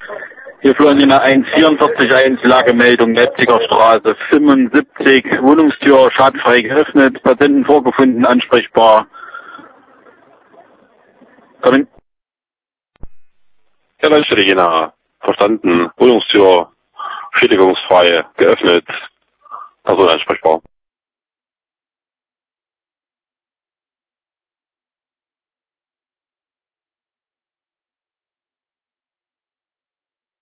Hier Florian 144.1, Lagemeldung Leipziger Straße 75, Wohnungstür schadfrei geöffnet, Patienten vorgefunden, ansprechbar. Kommen. Ja, Leitstelle Jena. Verstanden. Wohnungstür schädigungsfrei geöffnet. Person ansprechbar.